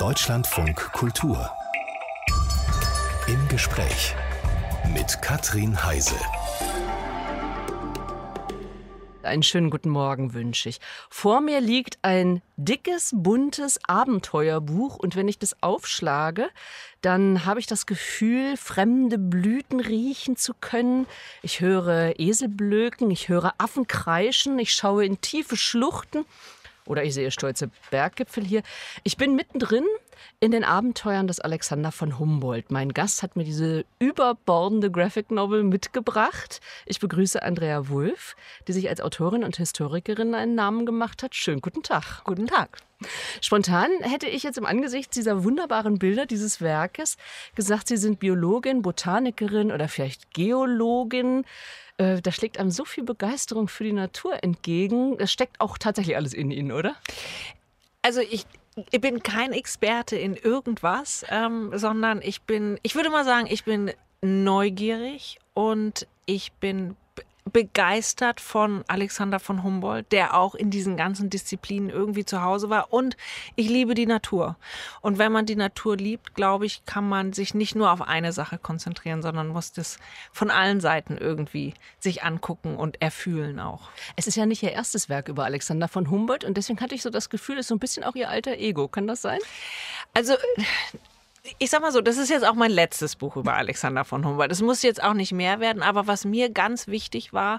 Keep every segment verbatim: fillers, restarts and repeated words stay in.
Deutschlandfunk Kultur. Im Gespräch mit Katrin Heise. Einen schönen guten Morgen wünsche ich. Vor mir liegt ein dickes, buntes Abenteuerbuch und wenn ich das aufschlage, dann habe ich das Gefühl, fremde Blüten riechen zu können. Ich höre Esel blöken, ich höre Affen kreischen, ich schaue in tiefe Schluchten oder ich sehe stolze Berggipfel hier. Ich bin mittendrin in den Abenteuern des Alexander von Humboldt. Mein Gast hat mir diese überbordende Graphic Novel mitgebracht. Ich begrüße Andrea Wulff, die sich als Autorin und Historikerin einen Namen gemacht hat. Schönen guten Tag. Guten Tag. Spontan hätte ich jetzt im Angesicht dieser wunderbaren Bilder dieses Werkes gesagt, Sie sind Biologin, Botanikerin oder vielleicht Geologin. Da schlägt einem so viel Begeisterung für die Natur entgegen. Das steckt auch tatsächlich alles in Ihnen, oder? Also ich, ich bin kein Experte in irgendwas, ähm, sondern ich bin, ich würde mal sagen, ich bin neugierig und ich bin begeistert von Alexander von Humboldt, der auch in diesen ganzen Disziplinen irgendwie zu Hause war. Und ich liebe die Natur. Und wenn man die Natur liebt, glaube ich, kann man sich nicht nur auf eine Sache konzentrieren, sondern muss das von allen Seiten irgendwie sich angucken und erfühlen auch. Es ist ja nicht Ihr erstes Werk über Alexander von Humboldt und deswegen hatte ich so das Gefühl, es ist so ein bisschen auch Ihr alter Ego. Kann das sein? Also ich sag mal so, das ist jetzt auch mein letztes Buch über Alexander von Humboldt. Es muss jetzt auch nicht mehr werden, aber was mir ganz wichtig war,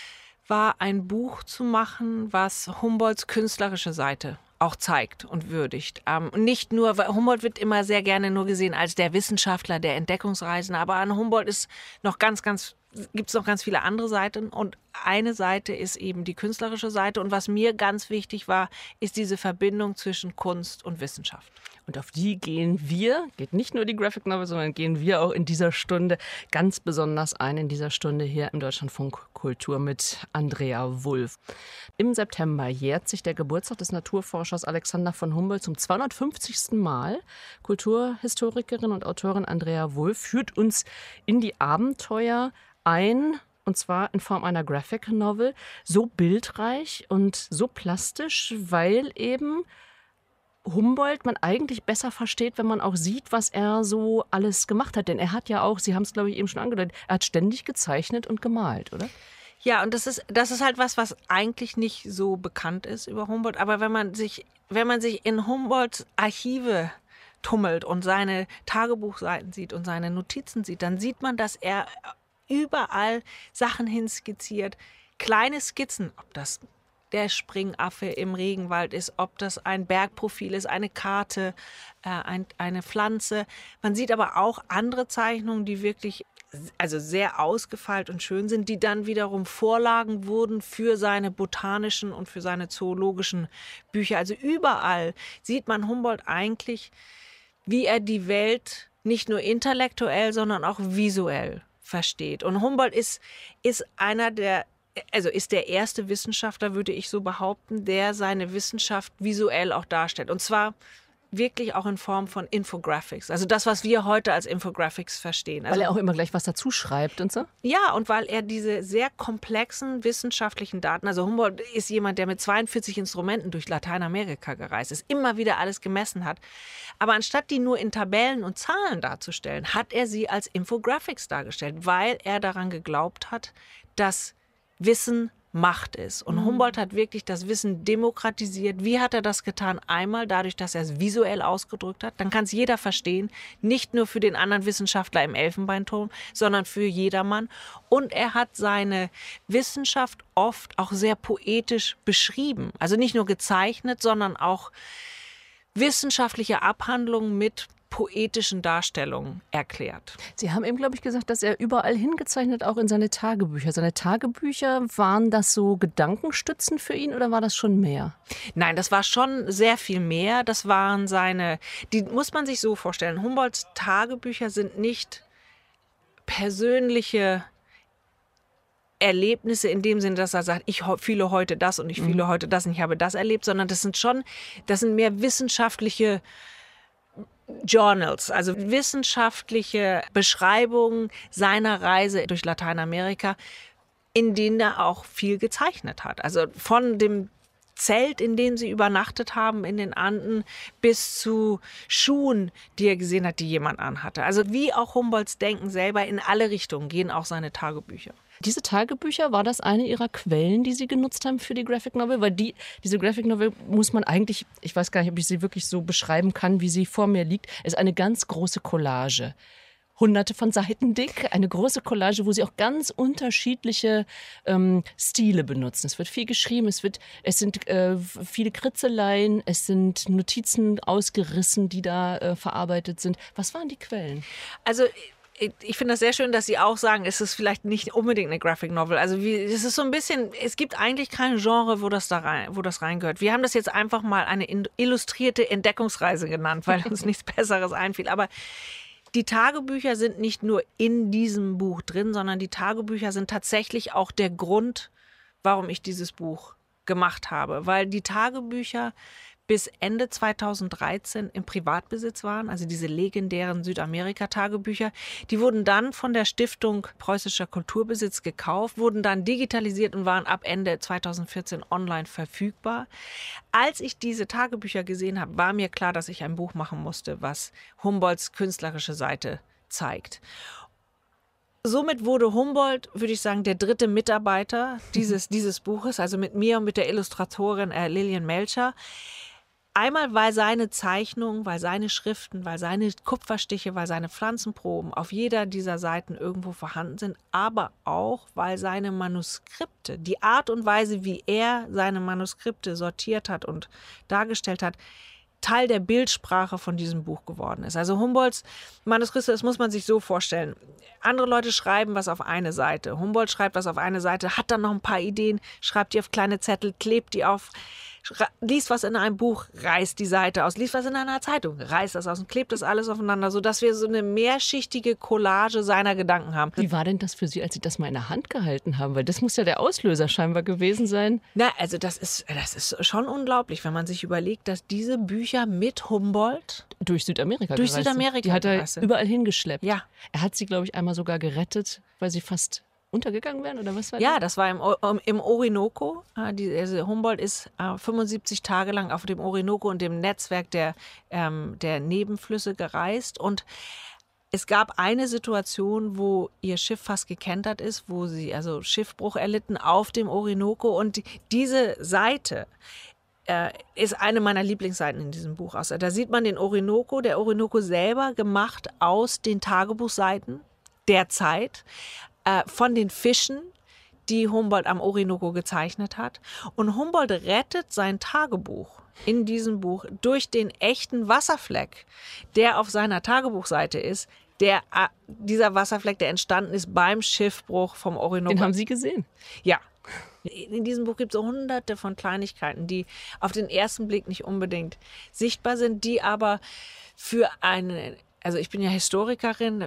war ein Buch zu machen, was Humboldts künstlerische Seite auch zeigt und würdigt. Ähm, nicht nur, weil Humboldt wird immer sehr gerne nur gesehen als der Wissenschaftler, der Entdeckungsreisende, aber an Humboldt ist noch ganz, ganz gibt es noch ganz viele andere Seiten und eine Seite ist eben die künstlerische Seite und was mir ganz wichtig war, ist diese Verbindung zwischen Kunst und Wissenschaft. Und auf die gehen wir, geht nicht nur die Graphic Novel, sondern gehen wir auch in dieser Stunde ganz besonders ein, in dieser Stunde hier im Deutschlandfunk Kultur mit Andrea Wulff. Im September jährt sich der Geburtstag des Naturforschers Alexander von Humboldt zum zweihundertfünfzigsten Mal. Kulturhistorikerin und Autorin Andrea Wulff führt uns in die Abenteuer ein, und zwar in Form einer Graphic Novel, so bildreich und so plastisch, weil eben Humboldt man eigentlich besser versteht, wenn man auch sieht, was er so alles gemacht hat. Denn er hat ja auch, Sie haben es, glaube ich, eben schon angedeutet, er hat ständig gezeichnet und gemalt, oder? Ja, und das ist, das ist halt was, was eigentlich nicht so bekannt ist über Humboldt. Aber wenn man sich, wenn man sich in Humboldts Archive tummelt und seine Tagebuchseiten sieht und seine Notizen sieht, dann sieht man, dass er überall Sachen hinskizziert, kleine Skizzen, ob das der Springaffe im Regenwald ist, ob das ein Bergprofil ist, eine Karte, äh, ein, eine Pflanze. Man sieht aber auch andere Zeichnungen, die wirklich also sehr ausgefeilt und schön sind, die dann wiederum Vorlagen wurden für seine botanischen und für seine zoologischen Bücher. Also überall sieht man Humboldt eigentlich, wie er die Welt nicht nur intellektuell, sondern auch visuell versteht. Und Humboldt ist, ist einer der, also ist der erste Wissenschaftler, würde ich so behaupten, der seine Wissenschaft visuell auch darstellt. Und zwar wirklich auch in Form von Infographics. Also das, was wir heute als Infographics verstehen. Also, weil er auch immer gleich was dazu schreibt und so? Ja, und weil er diese sehr komplexen wissenschaftlichen Daten, also Humboldt ist jemand, der mit zweiundvierzig Instrumenten durch Lateinamerika gereist ist, immer wieder alles gemessen hat. Aber anstatt die nur in Tabellen und Zahlen darzustellen, hat er sie als Infographics dargestellt, weil er daran geglaubt hat, dass Wissen Macht ist. Und Humboldt hat wirklich das Wissen demokratisiert. Wie hat er das getan? Einmal dadurch, dass er es visuell ausgedrückt hat. Dann kann es jeder verstehen. Nicht nur für den anderen Wissenschaftler im Elfenbeinturm, sondern für jedermann. Und er hat seine Wissenschaft oft auch sehr poetisch beschrieben. Also nicht nur gezeichnet, sondern auch wissenschaftliche Abhandlungen mit poetischen Darstellungen erklärt. Sie haben eben, glaube ich, gesagt, dass er überall hingezeichnet, auch in seine Tagebücher. Seine Tagebücher, waren das so Gedankenstützen für ihn oder war das schon mehr? Nein, das war schon sehr viel mehr. Das waren seine, die muss man sich so vorstellen. Humboldts Tagebücher sind nicht persönliche Erlebnisse in dem Sinne, dass er sagt, ich fühle heute das und ich fühle mhm. heute das und ich habe das erlebt, sondern das sind schon, das sind mehr wissenschaftliche Journals, also wissenschaftliche Beschreibungen seiner Reise durch Lateinamerika, in denen er auch viel gezeichnet hat. Also von dem Zelt, in dem sie übernachtet haben in den Anden, bis zu Schuhen, die er gesehen hat, die jemand anhatte. Also wie auch Humboldts Denken selber, in alle Richtungen gehen auch seine Tagebücher. Diese Tagebücher, war das eine Ihrer Quellen, die Sie genutzt haben für die Graphic Novel? Weil die, diese Graphic Novel muss man eigentlich, ich weiß gar nicht, ob ich sie wirklich so beschreiben kann, wie sie vor mir liegt, ist eine ganz große Collage. Hunderte von Seiten dick, eine große Collage, wo sie auch ganz unterschiedliche ähm, Stile benutzen. Es wird viel geschrieben, es, wird, es sind äh, viele Kritzeleien, es sind Notizen ausgerissen, die da äh, verarbeitet sind. Was waren die Quellen? Also ich finde das sehr schön, dass Sie auch sagen, es ist vielleicht nicht unbedingt eine Graphic Novel. Also wie, es ist so ein bisschen, es gibt eigentlich kein Genre, wo das da rein, wo das reingehört. Wir haben das jetzt einfach mal eine illustrierte Entdeckungsreise genannt, weil uns nichts Besseres einfiel. Aber die Tagebücher sind nicht nur in diesem Buch drin, sondern die Tagebücher sind tatsächlich auch der Grund, warum ich dieses Buch gemacht habe. Weil die Tagebücher bis Ende zweitausenddreizehn im Privatbesitz waren, also diese legendären Südamerika-Tagebücher. Die wurden dann von der Stiftung Preußischer Kulturbesitz gekauft, wurden dann digitalisiert und waren ab Ende zweitausendvierzehn online verfügbar. Als ich diese Tagebücher gesehen habe, war mir klar, dass ich ein Buch machen musste, was Humboldts künstlerische Seite zeigt. Somit wurde Humboldt, würde ich sagen, der dritte Mitarbeiter dieses, dieses Buches, also mit mir und mit der Illustratorin äh, Lilian Melcher. Einmal, weil seine Zeichnungen, weil seine Schriften, weil seine Kupferstiche, weil seine Pflanzenproben auf jeder dieser Seiten irgendwo vorhanden sind, aber auch, weil seine Manuskripte, die Art und Weise, wie er seine Manuskripte sortiert hat und dargestellt hat, Teil der Bildsprache von diesem Buch geworden ist. Also Humboldts Manuskripte, das muss man sich so vorstellen. Andere Leute schreiben was auf eine Seite. Humboldt schreibt was auf eine Seite, hat dann noch ein paar Ideen, schreibt die auf kleine Zettel, klebt die auf, liest was in einem Buch, reißt die Seite aus, liest was in einer Zeitung, reißt das aus und klebt das alles aufeinander, sodass wir so eine mehrschichtige Collage seiner Gedanken haben. Wie war denn das für Sie, als Sie das mal in der Hand gehalten haben? Weil das muss ja der Auslöser scheinbar gewesen sein. Na, also das ist, das ist schon unglaublich, wenn man sich überlegt, dass diese Bücher mit Humboldt durch Südamerika durch gereist Südamerika sind. Die hat er gereist sind. überall hingeschleppt. Ja. Er hat sie, glaube ich, einmal sogar gerettet, weil sie fast untergegangen wären, oder was war das? Ja, das war im, O- im Orinoco. Ah, die, also Humboldt ist äh, fünfundsiebzig Tage lang auf dem Orinoco und dem Netzwerk der, ähm, der Nebenflüsse gereist. Und es gab eine Situation, wo ihr Schiff fast gekentert ist, wo sie also Schiffbruch erlitten auf dem Orinoco. Und die, diese Seite äh, ist eine meiner Lieblingsseiten in diesem Buch. Also, da sieht man den Orinoco, der Orinoco selber gemacht aus den Tagebuchseiten der Zeit, äh, von den Fischen, die Humboldt am Orinoco gezeichnet hat. Und Humboldt rettet sein Tagebuch in diesem Buch durch den echten Wasserfleck, der auf seiner Tagebuchseite ist. Der, äh, dieser Wasserfleck, der entstanden ist beim Schiffbruch vom Orinoco. Den haben Sie gesehen? Ja. In diesem Buch gibt es so hunderte von Kleinigkeiten, die auf den ersten Blick nicht unbedingt sichtbar sind, die aber für eine, also ich bin ja Historikerin,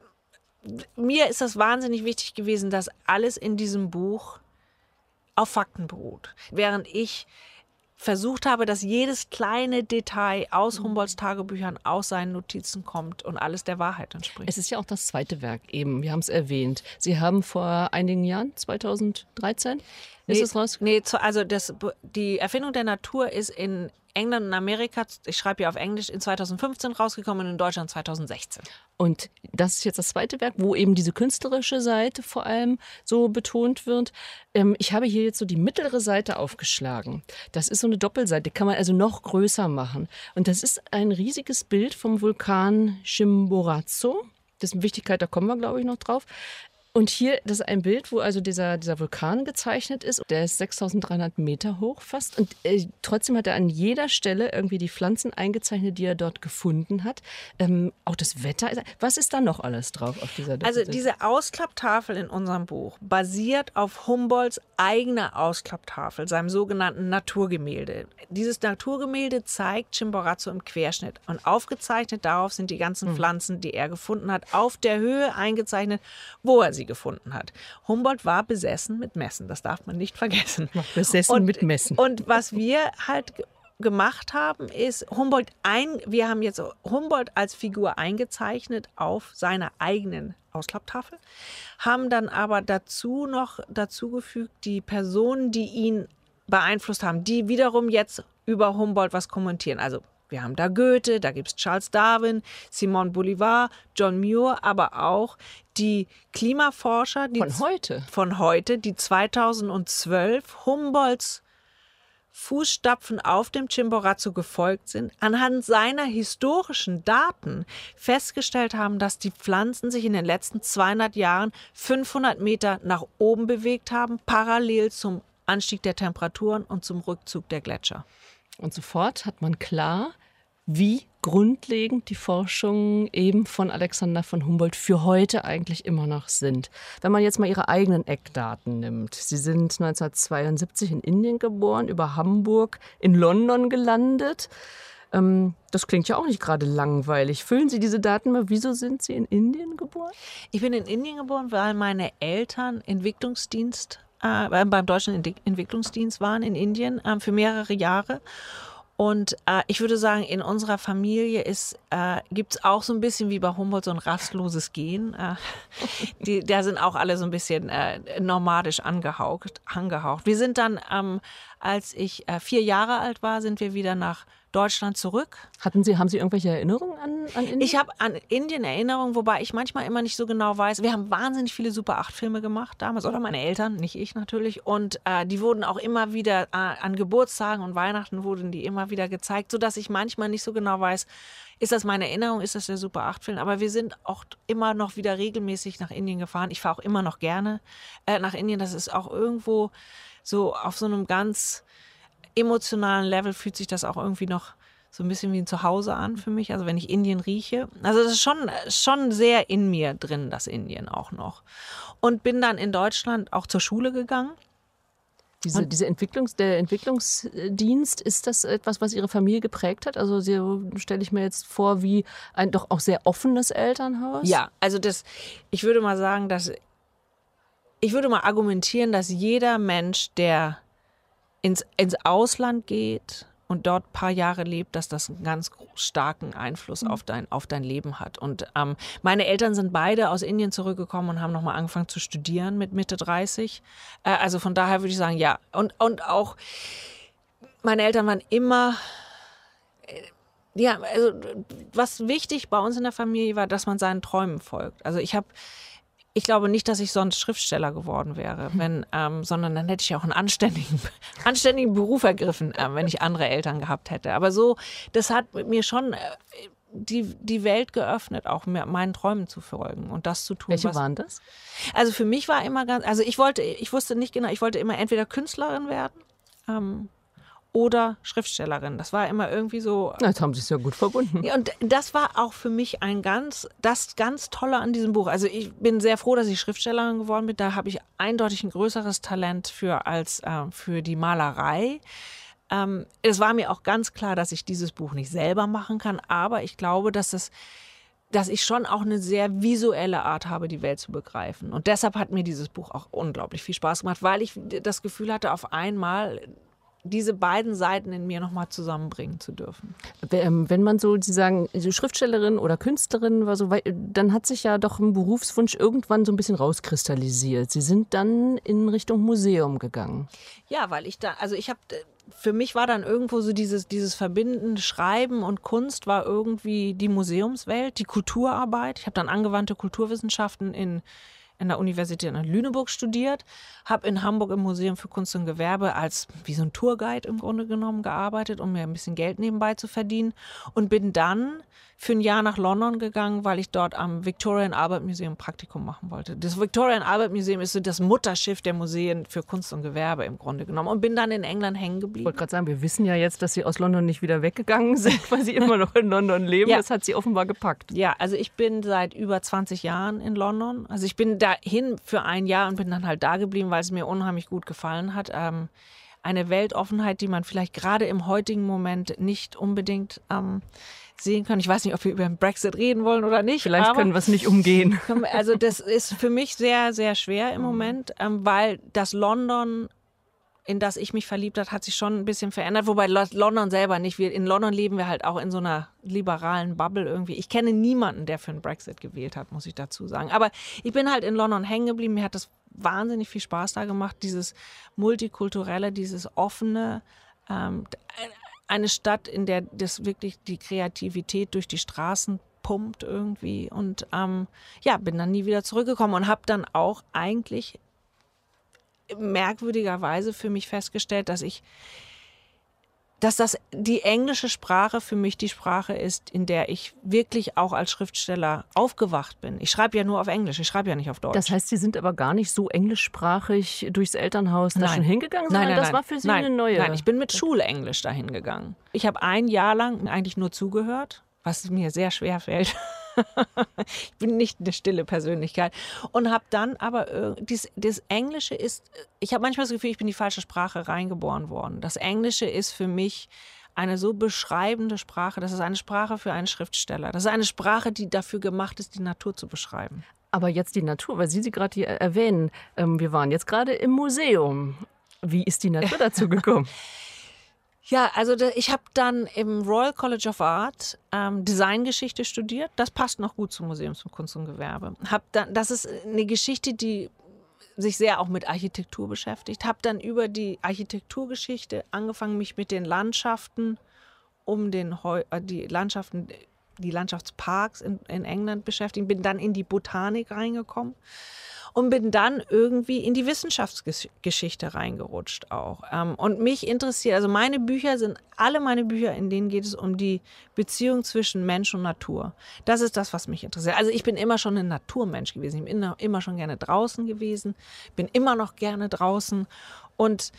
mir ist das wahnsinnig wichtig gewesen, dass alles in diesem Buch auf Fakten beruht. Während ich versucht habe, dass jedes kleine Detail aus Humboldts Tagebüchern, aus seinen Notizen kommt und alles der Wahrheit entspricht. Es ist ja auch das zweite Werk eben, wir haben es erwähnt. Sie haben vor einigen Jahren, zweitausenddreizehn, ist nee, es raus? Nee, also das, die Erfindung der Natur ist in England und Amerika, ich schreibe ja auf Englisch, in zweitausendfünfzehn rausgekommen und in Deutschland zweitausendsechzehn. Und das ist jetzt das zweite Werk, wo eben diese künstlerische Seite vor allem so betont wird. Ähm, ich habe hier jetzt so die mittlere Seite aufgeschlagen. Das ist so eine Doppelseite, die kann man also noch größer machen. Und das ist ein riesiges Bild vom Vulkan Chimborazo. Dessen Wichtigkeit, da kommen wir, glaube ich, noch drauf. Und hier, das ist ein Bild, wo also dieser, dieser Vulkan gezeichnet ist. Der ist sechstausenddreihundert Meter hoch fast. Und äh, trotzdem hat er an jeder Stelle irgendwie die Pflanzen eingezeichnet, die er dort gefunden hat. Ähm, auch das Wetter. Was ist da noch alles drauf auf dieser Doppelseite? Also diese Ausklapptafel in unserem Buch basiert auf Humboldts eigener Ausklapptafel, seinem sogenannten Naturgemälde. Dieses Naturgemälde zeigt Chimborazo im Querschnitt. Und aufgezeichnet darauf sind die ganzen Pflanzen, die er gefunden hat, auf der Höhe eingezeichnet, wo er sie gefunden hat. Humboldt war besessen mit Messen, das darf man nicht vergessen. Besessen und, mit Messen. Und was wir halt ge- gemacht haben, ist Humboldt ein, wir haben jetzt Humboldt als Figur eingezeichnet auf seiner eigenen Ausklapptafel, haben dann aber dazu noch dazugefügt die Personen, die ihn beeinflusst haben, die wiederum jetzt über Humboldt was kommentieren. Also wir haben da Goethe, da gibt es Charles Darwin, Simon Bolivar, John Muir, aber auch die Klimaforscher die Von heute. von heute, die zweitausendzwölf Humboldts Fußstapfen auf dem Chimborazo gefolgt sind, anhand seiner historischen Daten festgestellt haben, dass die Pflanzen sich in den letzten zweihundert Jahren fünfhundert Meter nach oben bewegt haben, parallel zum Anstieg der Temperaturen und zum Rückzug der Gletscher. Und sofort hat man klar, wie grundlegend die Forschungen eben von Alexander von Humboldt für heute eigentlich immer noch sind. Wenn man jetzt mal ihre eigenen Eckdaten nimmt. Sie sind neunzehnhundertzweiundsiebzig in Indien geboren, über Hamburg in London gelandet. Ähm, das klingt ja auch nicht gerade langweilig. Füllen Sie diese Daten mal. Wieso sind Sie in Indien geboren? Ich bin in Indien geboren, weil meine Eltern Entwicklungsdienst, äh, beim Deutschen Entwicklungsdienst waren in Indien äh, für mehrere Jahre. Und äh, ich würde sagen, in unserer Familie äh, gibt es auch so ein bisschen wie bei Humboldt so ein rastloses Gen. Äh, die, da sind auch alle so ein bisschen äh, nomadisch angehaucht, angehaucht. Wir sind dann, ähm, als ich äh, vier Jahre alt war, sind wir wieder nach Deutschland zurück. Hatten Sie, haben Sie irgendwelche Erinnerungen an, an Indien? Ich habe an Indien Erinnerungen, wobei ich manchmal immer nicht so genau weiß. Wir haben wahnsinnig viele Super acht Filme gemacht damals, oder meine Eltern, nicht ich natürlich. Und äh, die wurden auch immer wieder äh, an Geburtstagen und Weihnachten wurden die immer wieder gezeigt, sodass ich manchmal nicht so genau weiß, ist das meine Erinnerung, ist das der Super acht Film? Aber wir sind auch immer noch wieder regelmäßig nach Indien gefahren. Ich fahre auch immer noch gerne äh, nach Indien. Das ist auch irgendwo so auf so einem ganz emotionalen Level fühlt sich das auch irgendwie noch so ein bisschen wie ein Zuhause an für mich, also wenn ich Indien rieche. Also das ist schon, schon sehr in mir drin, das Indien auch noch. Und bin dann in Deutschland auch zur Schule gegangen. Diese, diese Entwicklungs, der Entwicklungsdienst, ist das etwas, was Ihre Familie geprägt hat? Also Sie, stelle ich mir jetzt vor, wie ein doch auch sehr offenes Elternhaus? Ja, also das, ich würde mal sagen, dass, ich würde mal argumentieren, dass jeder Mensch, der ins, ins Ausland geht und dort ein paar Jahre lebt, dass das einen ganz starken Einfluss auf dein, auf dein Leben hat. Und ähm, meine Eltern sind beide aus Indien zurückgekommen und haben nochmal angefangen zu studieren mit Mitte dreißig. Äh, also von daher würde ich sagen, ja. Und, und auch meine Eltern waren immer, äh, ja, also was wichtig bei uns in der Familie war, dass man seinen Träumen folgt. Also ich habe Ich glaube nicht, dass ich sonst Schriftsteller geworden wäre, wenn, ähm, sondern dann hätte ich auch einen anständigen, anständigen Beruf ergriffen, äh, wenn ich andere Eltern gehabt hätte. Aber so, das hat mir schon äh, die, die Welt geöffnet, auch mir, meinen Träumen zu folgen und das zu tun. Welche was, waren das? Also für mich war immer ganz, also ich wollte, ich wusste nicht genau, ich wollte immer entweder Künstlerin werden ähm, oder Schriftstellerin. Das war immer irgendwie so. Na, jetzt haben Sie es ja gut verbunden. Ja, und das war auch für mich ein ganz, das ganz Tolle an diesem Buch. Also ich bin sehr froh, dass ich Schriftstellerin geworden bin. Da habe ich eindeutig ein größeres Talent für als äh, für die Malerei. Ähm, es war mir auch ganz klar, dass ich dieses Buch nicht selber machen kann, aber ich glaube, dass es dass ich schon auch eine sehr visuelle Art habe, die Welt zu begreifen. Und deshalb hat mir dieses Buch auch unglaublich viel Spaß gemacht, weil ich das Gefühl hatte, auf einmal diese beiden Seiten in mir nochmal zusammenbringen zu dürfen. Wenn man so, Sie sagen, so Schriftstellerin oder Künstlerin war so, dann hat sich ja doch ein Berufswunsch irgendwann so ein bisschen rauskristallisiert. Sie sind dann in Richtung Museum gegangen. Ja, weil ich da, also ich habe, für mich war dann irgendwo so dieses, dieses verbindende Schreiben und Kunst war irgendwie die Museumswelt, die Kulturarbeit. Ich habe dann angewandte Kulturwissenschaften in in der Universität in Lüneburg studiert, habe in Hamburg im Museum für Kunst und Gewerbe als wie so ein Tourguide im Grunde genommen gearbeitet, um mir ein bisschen Geld nebenbei zu verdienen und bin dann für ein Jahr nach London gegangen, weil ich dort am Victoria and Albert Museum Praktikum machen wollte. Das Victoria and Albert Museum ist so das Mutterschiff der Museen für Kunst und Gewerbe im Grunde genommen und bin dann in England hängen geblieben. Ich wollte gerade sagen, wir wissen ja jetzt, dass Sie aus London nicht wieder weggegangen sind, weil Sie immer noch in London leben. Ja. Das hat Sie offenbar gepackt. Ja, also ich bin seit über zwanzig Jahren in London. Also ich bin dahin für ein Jahr und bin dann halt da geblieben, weil es mir unheimlich gut gefallen hat. Ähm, eine Weltoffenheit, die man vielleicht gerade im heutigen Moment nicht unbedingt ähm, sehen kann. Ich weiß nicht, ob wir über den Brexit reden wollen oder nicht. Vielleicht aber können wir es nicht umgehen. Also das ist für mich sehr, sehr schwer im Moment, ähm, weil das London, in das ich mich verliebt habe, hat sich schon ein bisschen verändert. Wobei London selber nicht. Wir, in London leben wir halt auch in so einer liberalen Bubble irgendwie. Ich kenne niemanden, der für einen Brexit gewählt hat, muss ich dazu sagen. Aber ich bin halt in London hängen geblieben. Mir hat das wahnsinnig viel Spaß da gemacht, dieses Multikulturelle, dieses Offene, ähm, eine Stadt, in der das wirklich die Kreativität durch die Straßen pumpt irgendwie und ähm, ja, bin dann nie wieder zurückgekommen und habe dann auch eigentlich merkwürdigerweise für mich festgestellt, dass ich dass das die englische Sprache für mich die Sprache ist, in der ich wirklich auch als Schriftsteller aufgewacht bin. Ich schreibe ja nur auf Englisch, ich schreibe ja nicht auf Deutsch. Das heißt, Sie sind aber gar nicht so englischsprachig durchs Elternhaus da Nein. schon hingegangen, Nein, sondern nein, das nein. war für Sie nein, eine neue... Nein, ich bin mit Schulenglisch dahin gegangen. Ich habe ein Jahr lang eigentlich nur zugehört, was mir sehr schwer fällt. Ich bin nicht eine stille Persönlichkeit und habe dann aber äh, dies, das Englische ist, ich habe manchmal das Gefühl, ich bin in die falsche Sprache reingeboren worden. Das Englische ist für mich eine so beschreibende Sprache, das ist eine Sprache für einen Schriftsteller. Das ist eine Sprache, die dafür gemacht ist, die Natur zu beschreiben. Aber jetzt die Natur, weil Sie sie gerade hier erwähnen, ähm, wir waren jetzt gerade im Museum. Wie ist die Natur dazu gekommen? Ja, also da, ich habe dann im Royal College of Art ähm, Designgeschichte studiert. Das passt noch gut zum Museums- und Kunst und Gewerbe. Hab dann, das ist eine Geschichte, die sich sehr auch mit Architektur beschäftigt. Habe dann über die Architekturgeschichte angefangen, mich mit den Landschaften um den Heu äh, die Landschaften, die Landschaftsparks in, in England beschäftigt. Bin dann in die Botanik reingekommen. Und bin dann irgendwie in die Wissenschaftsgeschichte reingerutscht auch. Und mich interessiert, also meine Bücher sind, alle meine Bücher, in denen geht es um die Beziehung zwischen Mensch und Natur. Das ist das, was mich interessiert. Also ich bin immer schon ein Naturmensch gewesen. Ich bin immer schon gerne draußen gewesen, bin immer noch gerne draußen und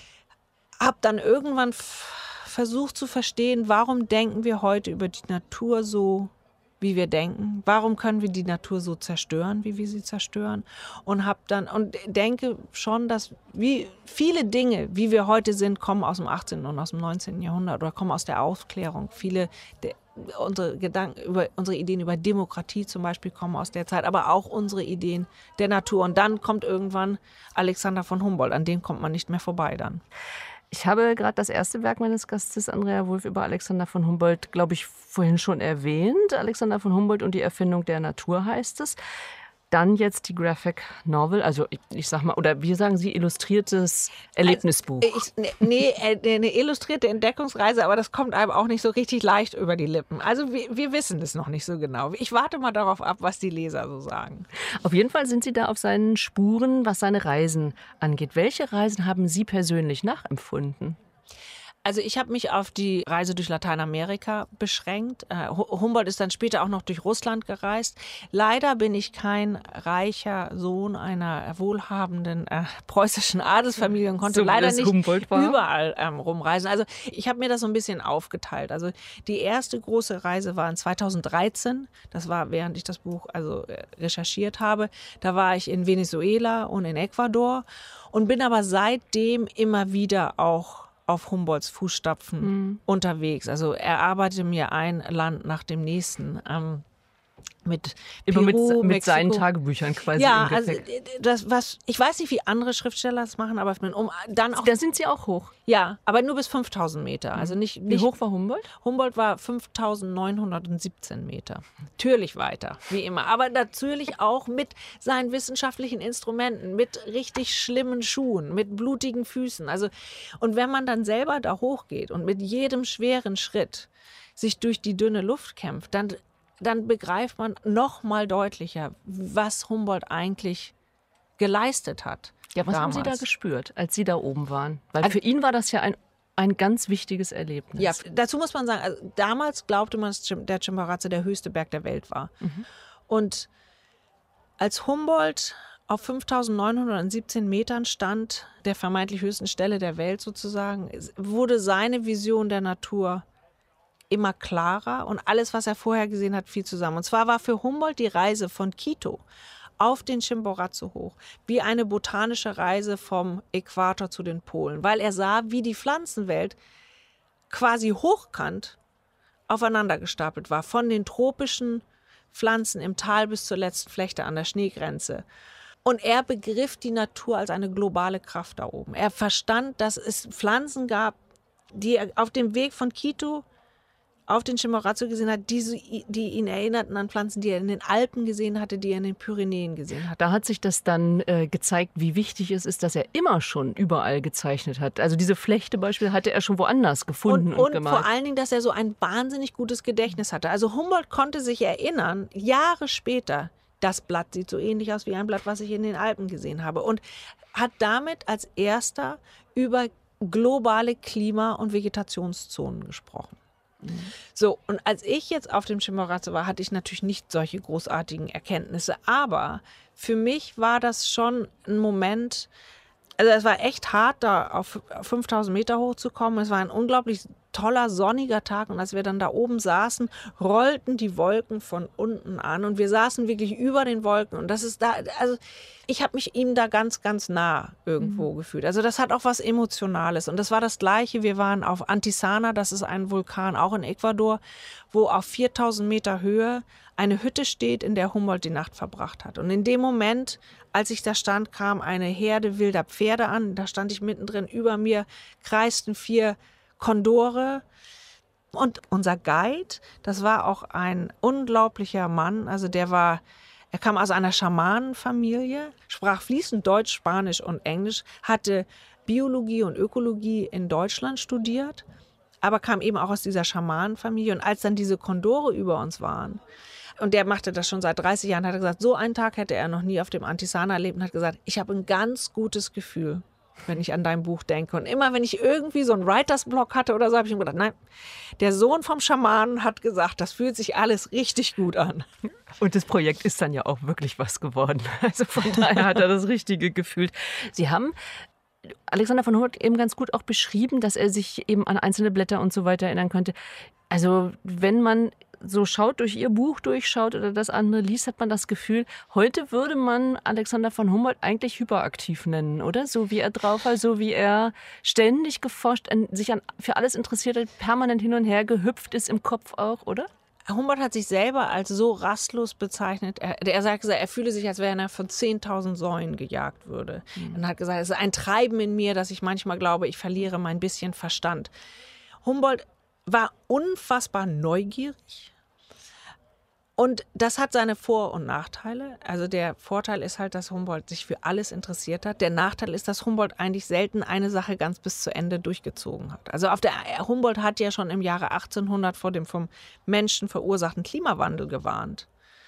habe dann irgendwann versucht zu verstehen, warum denken wir heute über die Natur so, wie wir denken. Warum können wir die Natur so zerstören, wie wir sie zerstören? Und habe dann und denke schon, dass wie viele Dinge, wie wir heute sind, kommen aus dem achtzehnten und aus dem neunzehnten Jahrhundert oder kommen aus der Aufklärung. Viele der, unsere Gedanken über unsere Ideen über Demokratie zum Beispiel kommen aus der Zeit, aber auch unsere Ideen der Natur. Und dann kommt irgendwann Alexander von Humboldt, an dem kommt man nicht mehr vorbei dann. Ich habe gerade das erste Werk meines Gastes, Andrea Wulf, über Alexander von Humboldt, glaube ich, vorhin schon erwähnt. Alexander von Humboldt und die Erfindung der Natur heißt es. Dann jetzt die Graphic Novel, also ich, ich sag mal, oder wie sagen Sie, illustriertes Erlebnisbuch. Also, ich, nee, eine illustrierte Entdeckungsreise, aber das kommt einem auch nicht so richtig leicht über die Lippen. Also wir, wir wissen es noch nicht so genau. Ich warte mal darauf ab, was die Leser so sagen. Auf jeden Fall sind Sie da auf seinen Spuren, was seine Reisen angeht. Welche Reisen haben Sie persönlich nachempfunden? Also ich habe mich auf die Reise durch Lateinamerika beschränkt. Äh, Humboldt ist dann später auch noch durch Russland gereist. Leider bin ich kein reicher Sohn einer wohlhabenden äh, preußischen Adelsfamilie und konnte so, leider nicht überall ähm, rumreisen. Also ich habe mir das so ein bisschen aufgeteilt. Also die erste große Reise war in zweitausenddreizehn. Das war, während ich das Buch also äh, recherchiert habe. Da war ich in Venezuela und in Ecuador und bin aber seitdem immer wieder auch auf Humboldts Fußstapfen mhm. unterwegs. Also er arbeitete mir ein Land nach dem nächsten. Ähm, mit Peru, mit, mit Mexiko. seinen Tagebüchern quasi. Ja, also das, was, ich weiß nicht, wie andere Schriftsteller das machen, aber um dann auch. Da sind Sie auch hoch. Ja, aber nur bis fünftausend Meter. Also nicht, nicht, wie hoch war Humboldt? Humboldt war fünftausendneunhundertsiebzehn Meter. Natürlich weiter, wie immer. Aber natürlich auch mit seinen wissenschaftlichen Instrumenten, mit richtig schlimmen Schuhen, mit blutigen Füßen. Also, und wenn man dann selber da hochgeht und mit jedem schweren Schritt sich durch die dünne Luft kämpft, dann dann begreift man noch mal deutlicher, was Humboldt eigentlich geleistet hat. Ja, was damals. haben Sie da gespürt, als Sie da oben waren? Weil also, für ihn war das ja ein, ein ganz wichtiges Erlebnis. Ja, dazu muss man sagen, also damals glaubte man, dass der Chimborazo der höchste Berg der Welt war. Mhm. Und als Humboldt auf fünftausendneunhundertsiebzehn Metern stand, der vermeintlich höchsten Stelle der Welt sozusagen, wurde seine Vision der Natur immer klarer und alles, was er vorher gesehen hat, fiel zusammen. Und zwar war für Humboldt die Reise von Quito auf den Chimborazo hoch wie eine botanische Reise vom Äquator zu den Polen, weil er sah, wie die Pflanzenwelt quasi hochkant aufeinander gestapelt war, von den tropischen Pflanzen im Tal bis zur letzten Flechte an der Schneegrenze. Und er begriff die Natur als eine globale Kraft da oben. Er verstand, dass es Pflanzen gab, die auf dem Weg von Quito auf den Chimborazo gesehen hat, die, die ihn erinnerten an Pflanzen, die er in den Alpen gesehen hatte, die er in den Pyrenäen gesehen hat. Da hat sich das dann äh, gezeigt, wie wichtig es ist, dass er immer schon überall gezeichnet hat. Also diese Flechte beispielsweise hatte er schon woanders gefunden und, und, und gemalt. vor allen Dingen, dass er so ein wahnsinnig gutes Gedächtnis hatte. Also Humboldt konnte sich erinnern, Jahre später, das Blatt sieht so ähnlich aus wie ein Blatt, was ich in den Alpen gesehen habe. Und hat damit als erster über globale Klima- und Vegetationszonen gesprochen. Mhm. So, und als ich jetzt auf dem Chimborazo war, hatte ich natürlich nicht solche großartigen Erkenntnisse. Aber für mich war das schon ein Moment, also es war echt hart, da auf fünftausend Meter hochzukommen. Es war ein unglaublich toller, sonniger Tag. Und als wir dann da oben saßen, rollten die Wolken von unten an. Und wir saßen wirklich über den Wolken. Und das ist da, also ich habe mich ihm da ganz, ganz nah irgendwo mhm. gefühlt. Also das hat auch was Emotionales. Und das war das Gleiche. Wir waren auf Antisana, das ist ein Vulkan, auch in Ecuador, wo auf viertausend Meter Höhe eine Hütte steht, in der Humboldt die Nacht verbracht hat. Und in dem Moment, als ich da stand, kam eine Herde wilder Pferde an. Da stand ich mittendrin, über mir kreisten vier Kondore. Und unser Guide, das war auch ein unglaublicher Mann. Also der war, er kam aus einer Schamanenfamilie, sprach fließend Deutsch, Spanisch und Englisch, hatte Biologie und Ökologie in Deutschland studiert, aber kam eben auch aus dieser Schamanenfamilie. Und als dann diese Kondore über uns waren, und der machte das schon seit dreißig Jahren, hat er gesagt, so einen Tag hätte er noch nie auf dem Antisana erlebt und hat gesagt, ich habe ein ganz gutes Gefühl, wenn ich an dein Buch denke. Und immer, wenn ich irgendwie so einen Writers-Block hatte oder so, habe ich ihm gedacht, nein, der Sohn vom Schamanen hat gesagt, das fühlt sich alles richtig gut an. Und das Projekt ist dann ja auch wirklich was geworden. Also von daher hat er das Richtige gefühlt. Sie haben Alexander von Humboldt eben ganz gut auch beschrieben, dass er sich eben an einzelne Blätter und so weiter erinnern könnte. Also wenn man so schaut, durch ihr Buch durchschaut oder das andere liest, hat man das Gefühl, heute würde man Alexander von Humboldt eigentlich hyperaktiv nennen, oder? So wie er drauf war, so wie er ständig geforscht, sich an, für alles interessiert hat, permanent hin und her gehüpft ist im Kopf auch, oder? Humboldt hat sich selber als so rastlos bezeichnet. Er, er sagt, er fühle sich, als wenn er von zehntausend Säulen gejagt würde. Mhm. Und hat gesagt, es ist ein Treiben in mir, dass ich manchmal glaube, ich verliere mein bisschen Verstand. Humboldt war unfassbar neugierig. Und das hat seine Vor- und Nachteile. Also der Vorteil ist halt, dass Humboldt sich für alles interessiert hat. Der Nachteil ist, dass Humboldt eigentlich selten eine Sache ganz bis zu Ende durchgezogen hat. Also auf der Humboldt hat ja schon im Jahre achtzehnhundert vor dem vom Menschen verursachten Klimawandel gewarnt.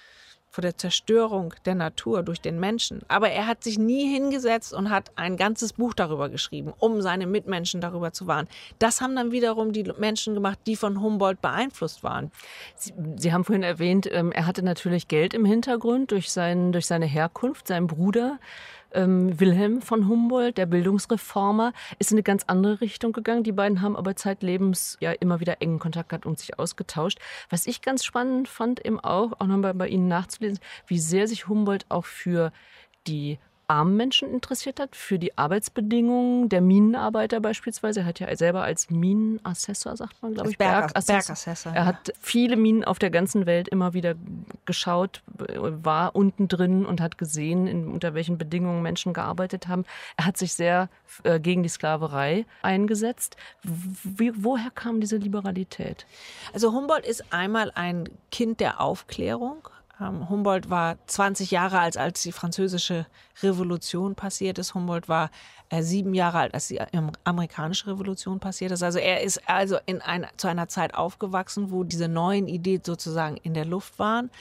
Vor der Zerstörung der Natur durch den Menschen. Aber er hat sich nie hingesetzt und hat ein ganzes Buch darüber geschrieben, um seine Mitmenschen darüber zu warnen. Das haben dann wiederum die Menschen gemacht, die von Humboldt beeinflusst waren. Sie, Sie haben vorhin erwähnt, er hatte natürlich Geld im Hintergrund durch, seinen, durch seine Herkunft. Sein Bruder ähm, Wilhelm von Humboldt, der Bildungsreformer, ist in eine ganz andere Richtung gegangen. Die beiden haben aber zeitlebens ja immer wieder engen Kontakt gehabt und sich ausgetauscht. Was ich ganz spannend fand, eben auch, auch nochmal bei Ihnen nachzulesen, wie sehr sich Humboldt auch für die armen Menschen interessiert hat, für die Arbeitsbedingungen der Minenarbeiter beispielsweise. Er hat ja selber als Minenassessor, sagt man, glaube ich, Bergassessor. Bergassessor. Er hat viele Minen auf der ganzen Welt immer wieder geschaut, war unten drin und hat gesehen, in, unter welchen Bedingungen Menschen gearbeitet haben. Er hat sich sehr äh, gegen die Sklaverei eingesetzt. Wie, woher kam diese Liberalität? Also Humboldt ist einmal ein Kind der Aufklärung. Humboldt war zwanzig Jahre alt, als die Französische Revolution passiert ist. Humboldt war äh, sieben Jahre alt, als die amerikanische Revolution passiert ist. Also er ist also in einer, zu einer Zeit aufgewachsen, wo diese neuen Ideen sozusagen in der Luft waren.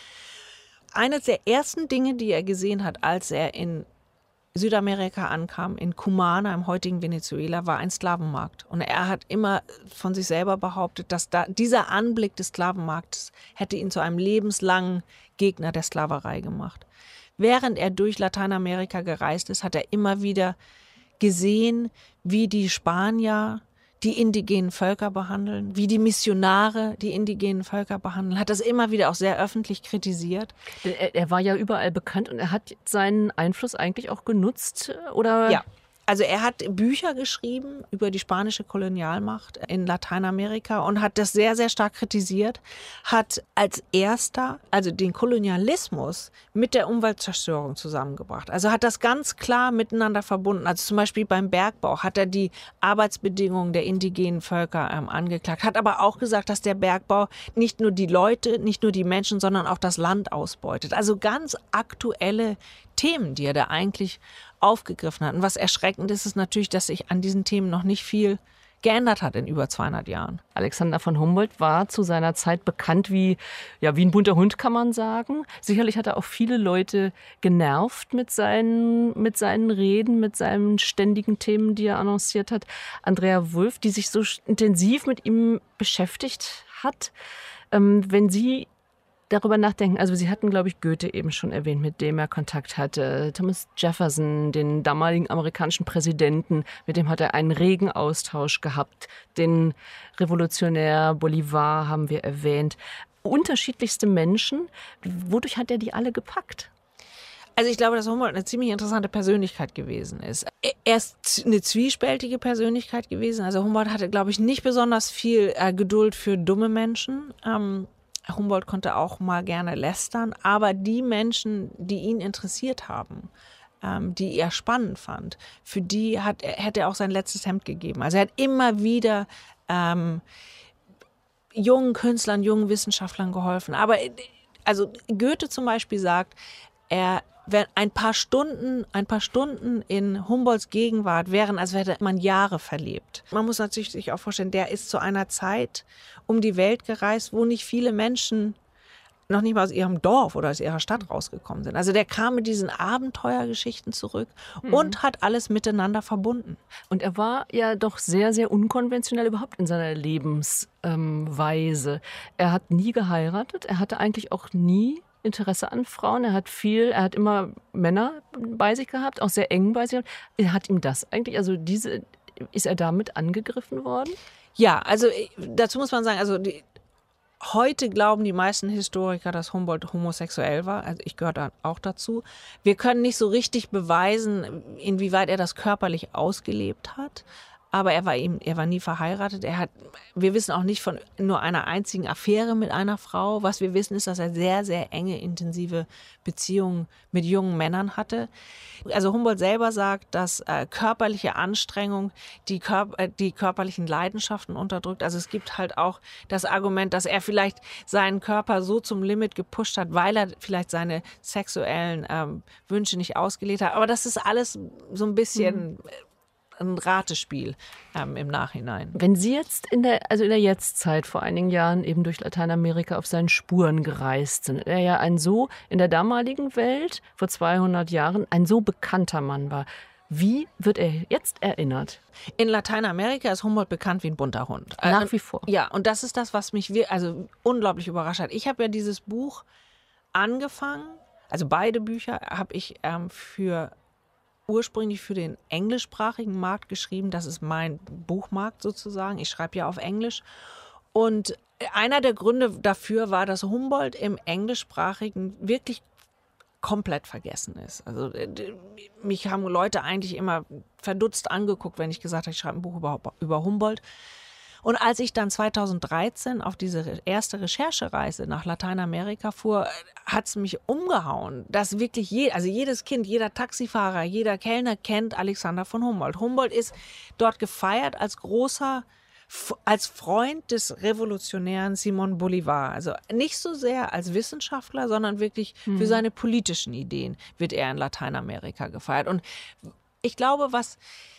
Eines der ersten Dinge, die er gesehen hat, als er in Südamerika ankam, in Cumana, im heutigen Venezuela, war ein Sklavenmarkt. Und er hat immer von sich selber behauptet, dass da dieser Anblick des Sklavenmarktes hätte ihn zu einem lebenslangen Gegner der Sklaverei gemacht. Während er durch Lateinamerika gereist ist, hat er immer wieder gesehen, wie die Spanier die indigenen Völker behandeln, wie die Missionare die indigenen Völker behandeln, hat das immer wieder auch sehr öffentlich kritisiert. Er, er war ja überall bekannt und er hat seinen Einfluss eigentlich auch genutzt, oder? Ja, Also er hat Bücher geschrieben über die spanische Kolonialmacht in Lateinamerika und hat das sehr, sehr stark kritisiert, hat als erster, also den Kolonialismus mit der Umweltzerstörung zusammengebracht. Also hat das ganz klar miteinander verbunden. Also zum Beispiel beim Bergbau hat er die Arbeitsbedingungen der indigenen Völker ähm, angeklagt, hat aber auch gesagt, dass der Bergbau nicht nur die Leute, nicht nur die Menschen, sondern auch das Land ausbeutet. Also ganz aktuelle Themen, die er da eigentlich aufgegriffen hat. Und was erschreckend ist, ist natürlich, dass sich an diesen Themen noch nicht viel geändert hat in über zweihundert Jahren. Alexander von Humboldt war zu seiner Zeit bekannt wie, ja, wie ein bunter Hund, kann man sagen. Sicherlich hat er auch viele Leute genervt mit seinen, mit seinen Reden, mit seinen ständigen Themen, die er annonciert hat. Andrea Wulf, die sich so intensiv mit ihm beschäftigt hat, ähm, wenn Sie darüber nachdenken, also Sie hatten, glaube ich, Goethe eben schon erwähnt, mit dem er Kontakt hatte, Thomas Jefferson, den damaligen amerikanischen Präsidenten, mit dem hat er einen regen Austausch gehabt, den Revolutionär Bolivar haben wir erwähnt, unterschiedlichste Menschen. Wodurch hat er die alle gepackt? Also ich glaube, dass Humboldt eine ziemlich interessante Persönlichkeit gewesen ist. Er ist eine zwiespältige Persönlichkeit gewesen. Also Humboldt hatte, glaube ich, nicht besonders viel äh, Geduld für dumme Menschen. Ähm, Humboldt konnte auch mal gerne lästern, aber die Menschen, die ihn interessiert haben, ähm, die er spannend fand, für die hat, hätte er auch sein letztes Hemd gegeben. Also er hat immer wieder ähm, jungen Künstlern, jungen Wissenschaftlern geholfen. Aber also Goethe zum Beispiel sagt, er wenn ein paar Stunden, ein paar Stunden in Humboldts Gegenwart wären, als hätte man Jahre verlebt. Man muss natürlich sich auch vorstellen, der ist zu einer Zeit um die Welt gereist, wo nicht viele Menschen noch nicht mal aus ihrem Dorf oder aus ihrer Stadt rausgekommen sind. Also der kam mit diesen Abenteuergeschichten zurück mhm. und hat alles miteinander verbunden. Und er war ja doch sehr, sehr unkonventionell überhaupt in seiner Lebensweise. Ähm, er hat nie geheiratet, er hatte eigentlich auch nie Interesse an Frauen. Er hat viel, er hat immer Männer bei sich gehabt, auch sehr eng bei sich gehabt. Hat ihm das eigentlich, also diese, ist er damit angegriffen worden? Ja, also dazu muss man sagen, also die, heute glauben die meisten Historiker, dass Humboldt homosexuell war. Also ich gehöre da auch dazu. Wir können nicht so richtig beweisen, inwieweit er das körperlich ausgelebt hat. Aber er war eben, er war nie verheiratet. Er hat, wir wissen auch nicht von nur einer einzigen Affäre mit einer Frau. Was wir wissen, ist, dass er sehr, sehr enge, intensive Beziehungen mit jungen Männern hatte. Also Humboldt selber sagt, dass äh, körperliche Anstrengung die, Kör- äh, die körperlichen Leidenschaften unterdrückt. Also es gibt halt auch das Argument, dass er vielleicht seinen Körper so zum Limit gepusht hat, weil er vielleicht seine sexuellen ähm, Wünsche nicht ausgelebt hat. Aber das ist alles so ein bisschen... Mhm. ein Ratespiel ähm, im Nachhinein. Wenn Sie jetzt in der, also in der Jetztzeit vor einigen Jahren eben durch Lateinamerika auf seinen Spuren gereist sind, er ja ein so in der damaligen Welt vor zweihundert Jahren ein so bekannter Mann war. Wie wird er jetzt erinnert? In Lateinamerika ist Humboldt bekannt wie ein bunter Hund. Nach wie vor. Ja, und das ist das, was mich also unglaublich überrascht hat. Ich habe ja dieses Buch angefangen, also beide Bücher habe ich ähm, für ursprünglich für den englischsprachigen Markt geschrieben. Das ist mein Buchmarkt sozusagen. Ich schreibe ja auf Englisch. Und einer der Gründe dafür war, dass Humboldt im englischsprachigen wirklich komplett vergessen ist. Also mich haben Leute eigentlich immer verdutzt angeguckt, wenn ich gesagt habe, ich schreibe ein Buch über, über Humboldt. Und als ich dann zweitausenddreizehn auf diese erste Recherchereise nach Lateinamerika fuhr, hat es mich umgehauen, dass wirklich je, also jedes Kind, jeder Taxifahrer, jeder Kellner kennt Alexander von Humboldt. Humboldt ist dort gefeiert als großer, als Freund des revolutionären Simón Bolívar. Also nicht so sehr als Wissenschaftler, sondern wirklich mhm. für seine politischen Ideen wird er in Lateinamerika gefeiert. Und ich glaube, was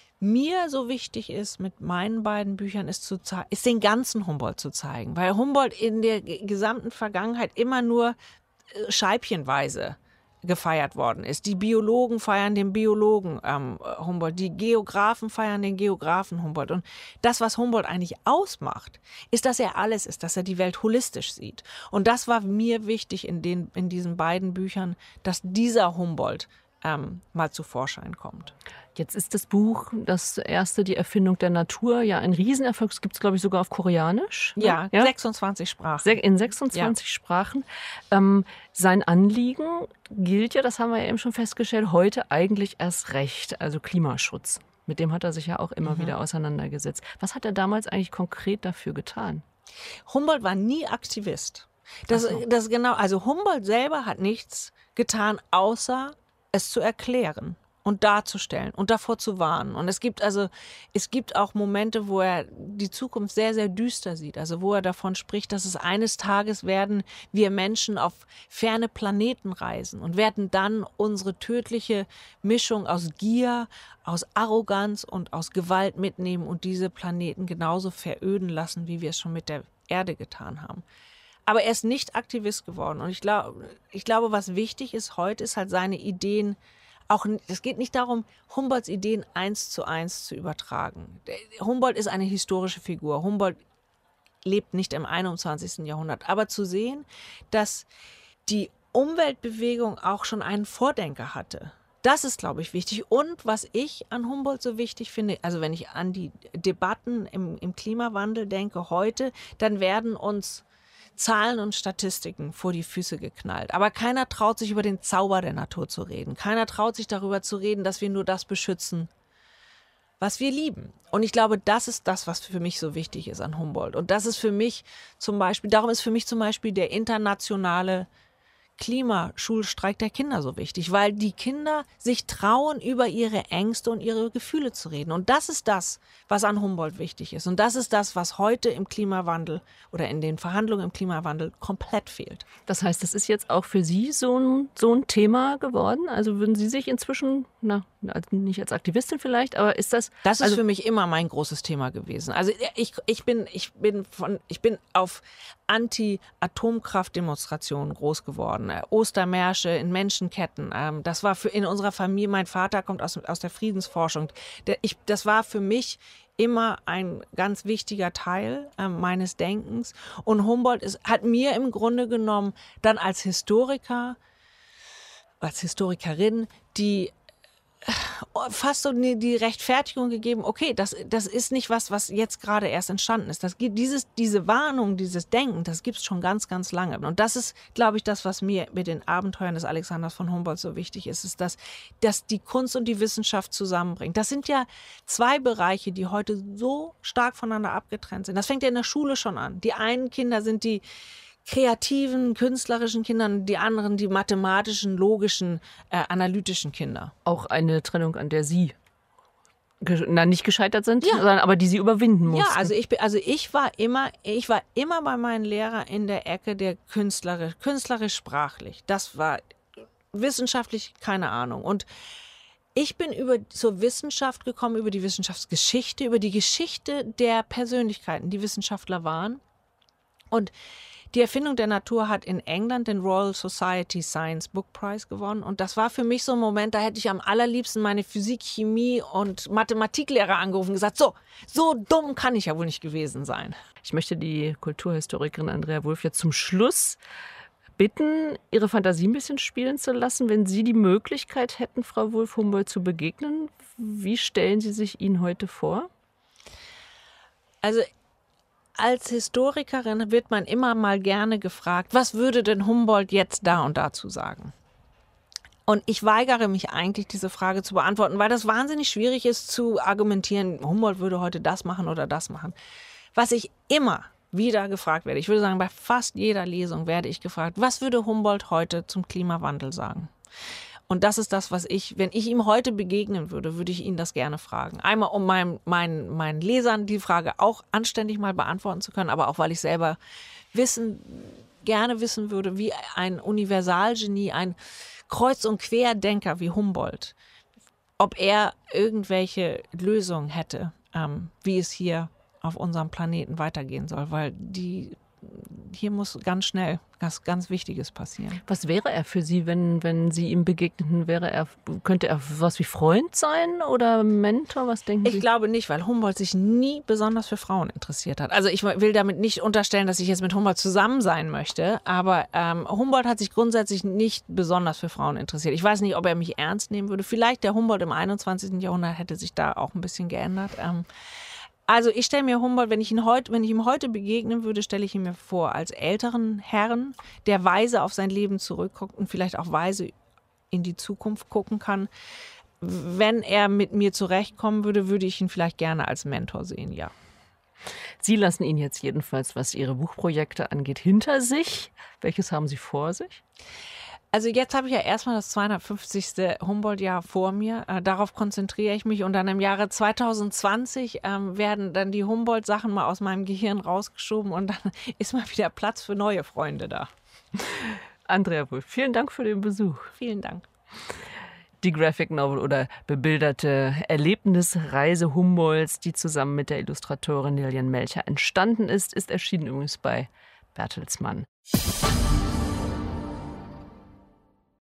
mir so wichtig ist mit meinen beiden Büchern, ist, zu ze- ist den ganzen Humboldt zu zeigen. Weil Humboldt in der gesamten Vergangenheit immer nur scheibchenweise gefeiert worden ist. Die Biologen feiern den Biologen ähm, Humboldt, die Geografen feiern den Geografen Humboldt. Und das, was Humboldt eigentlich ausmacht, ist, dass er alles ist, dass er die Welt holistisch sieht. Und das war mir wichtig in, den, in diesen beiden Büchern, dass dieser Humboldt ähm, mal zu Vorschein kommt. Jetzt ist das Buch, das erste, die Erfindung der Natur, ja ein Riesenerfolg. Das gibt es, glaube ich, sogar auf Koreanisch. Ne? Ja, ja, sechsundzwanzig Sprachen. In sechsundzwanzig ja. Sprachen. Ähm, sein Anliegen gilt ja, das haben wir ja eben schon festgestellt, heute eigentlich erst recht, also Klimaschutz. Mit dem hat er sich ja auch immer Mhm. wieder auseinandergesetzt. Was hat er damals eigentlich konkret dafür getan? Humboldt war nie Aktivist. Das, Ach so. das genau, also Humboldt selber hat nichts getan, außer es zu erklären und darzustellen und davor zu warnen. Und es gibt also, es gibt auch Momente, wo er die Zukunft sehr, sehr düster sieht. Also wo er davon spricht, dass es eines Tages werden wir Menschen auf ferne Planeten reisen und werden dann unsere tödliche Mischung aus Gier, aus Arroganz und aus Gewalt mitnehmen und diese Planeten genauso veröden lassen, wie wir es schon mit der Erde getan haben. Aber er ist nicht Aktivist geworden. Und ich glaube, ich glaube, was wichtig ist heute, ist halt seine Ideen auch, es geht nicht darum, Humboldts Ideen eins zu eins zu übertragen. Der, Humboldt ist eine historische Figur. Humboldt lebt nicht im einundzwanzigsten Jahrhundert. Aber zu sehen, dass die Umweltbewegung auch schon einen Vordenker hatte, das ist, glaube ich, wichtig. Und was ich an Humboldt so wichtig finde, also wenn ich an die Debatten im, im Klimawandel denke heute, dann werden uns Zahlen und Statistiken vor die Füße geknallt. Aber keiner traut sich über den Zauber der Natur zu reden. Keiner traut sich darüber zu reden, dass wir nur das beschützen, was wir lieben. Und ich glaube, das ist das, was für mich so wichtig ist an Humboldt. Und das ist für mich zum Beispiel, darum ist für mich zum Beispiel der internationale Klimaschulstreik der Kinder so wichtig, weil die Kinder sich trauen, über ihre Ängste und ihre Gefühle zu reden. Und das ist das, was an Humboldt wichtig ist. Und das ist das, was heute im Klimawandel oder in den Verhandlungen im Klimawandel komplett fehlt. Das heißt, das ist jetzt auch für Sie so ein, so ein Thema geworden? Also würden Sie sich inzwischen, na, nicht als Aktivistin vielleicht, aber ist das... Das ist also für mich immer mein großes Thema gewesen. Also ich, ich, bin, ich, bin, von, ich bin auf Anti-Atomkraft-Demonstrationen groß geworden. Ostermärsche in Menschenketten. Das war für in unserer Familie, mein Vater kommt aus, aus der Friedensforschung. Der, ich, das war für mich immer ein ganz wichtiger Teil äh, meines Denkens. Und Humboldt ist, hat mir im Grunde genommen dann als Historiker, als Historikerin, die fast so die Rechtfertigung gegeben, okay, das, das ist nicht was, was jetzt gerade erst entstanden ist. Das gibt dieses, diese Warnung, dieses Denken, das gibt es schon ganz, ganz lange. Und das ist, glaube ich, das, was mir mit den Abenteuern des Alexanders von Humboldt so wichtig ist, ist, dass, dass die Kunst und die Wissenschaft zusammenbringt. Das sind ja zwei Bereiche, die heute so stark voneinander abgetrennt sind. Das fängt ja in der Schule schon an. Die einen Kinder sind die kreativen, künstlerischen Kindern, die anderen die mathematischen, logischen, äh, analytischen Kinder. auch eine Trennung, an der Sie ge- na, nicht gescheitert sind, Ja. sondern aber die Sie überwinden mussten. Ja, also ich bin, also ich war immer, ich war immer bei meinen Lehrern in der Ecke der künstlerisch, künstlerisch sprachlich. Das war wissenschaftlich keine Ahnung. Und ich bin über zur Wissenschaft gekommen, über die Wissenschaftsgeschichte, über die Geschichte der Persönlichkeiten, die Wissenschaftler waren. Und die Erfindung der Natur hat in England den Royal Society Science Book Prize gewonnen. Und das war für mich so ein Moment, da hätte ich am allerliebsten meine Physik, Chemie und Mathematiklehrer angerufen und gesagt, so, so dumm kann ich ja wohl nicht gewesen sein. Ich möchte die Kulturhistorikerin Andrea Wulff jetzt zum Schluss bitten, ihre Fantasie ein bisschen spielen zu lassen. Wenn Sie die Möglichkeit hätten, Frau Wulff, Humboldt zu begegnen, wie stellen Sie sich ihn heute vor? Also als Historikerin wird man immer mal gerne gefragt, was würde denn Humboldt jetzt da und dazu sagen? Und ich weigere mich eigentlich, diese Frage zu beantworten, weil das wahnsinnig schwierig ist zu argumentieren, Humboldt würde heute das machen oder das machen. Was ich immer wieder gefragt werde, ich würde sagen, bei fast jeder Lesung werde ich gefragt, was würde Humboldt heute zum Klimawandel sagen? Und das ist das, was ich, wenn ich ihm heute begegnen würde, würde ich ihn das gerne fragen. Einmal, um meinen mein, mein Lesern die Frage auch anständig mal beantworten zu können, aber auch, weil ich selber wissen, gerne wissen würde, wie ein Universalgenie, ein Kreuz- und Querdenker wie Humboldt, ob er irgendwelche Lösungen hätte, ähm, wie es hier auf unserem Planeten weitergehen soll, weil die hier muss ganz schnell was ganz Wichtiges passieren. Was wäre er für Sie, wenn, wenn Sie ihm begegneten? Wäre er, könnte er was wie Freund sein oder Mentor? Was denken Sie? Ich glaube nicht, weil Humboldt sich nie besonders für Frauen interessiert hat. Also ich will damit nicht unterstellen, dass ich jetzt mit Humboldt zusammen sein möchte, aber ähm, Humboldt hat sich grundsätzlich nicht besonders für Frauen interessiert. Ich weiß nicht, ob er mich ernst nehmen würde. Vielleicht der Humboldt im einundzwanzigsten Jahrhundert hätte sich da auch ein bisschen geändert. Ähm, Also ich stelle mir Humboldt, wenn ich ihn heute, wenn ich ihm heute begegnen würde, stelle ich ihn mir vor als älteren Herrn, der weise auf sein Leben zurückguckt und vielleicht auch weise in die Zukunft gucken kann. wenn er mit mir zurechtkommen würde, würde ich ihn vielleicht gerne als Mentor sehen, ja. Sie lassen ihn jetzt jedenfalls, was Ihre Buchprojekte angeht, hinter sich. Welches haben Sie vor sich? Also jetzt habe ich ja erstmal das zweihundertfünfzigste Humboldt-Jahr vor mir. Äh, darauf konzentriere ich mich. Und dann im Jahre zweitausendzwanzig ähm, werden dann die Humboldt-Sachen mal aus meinem Gehirn rausgeschoben und dann ist mal wieder Platz für neue Freunde da. Andrea Wulf, vielen Dank für den Besuch. Vielen Dank. Die Graphic Novel oder bebilderte Erlebnisreise Humboldts, die zusammen mit der Illustratorin Lilian Melcher entstanden ist, ist erschienen übrigens bei Bertelsmann.